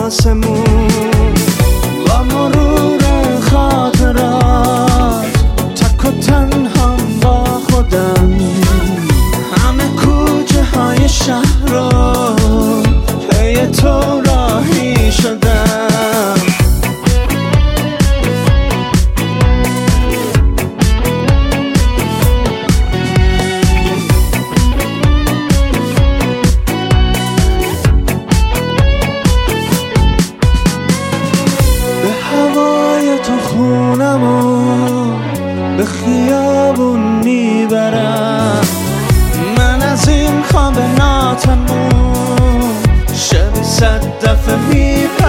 آسمون با مرور خاطرات تک و تنها با خودم همه کوچه های شهر رو پی تو راهی شدم تو خونمو به خیابون میبرم من از این خواب ناتمون شب 100 دفعه میپرم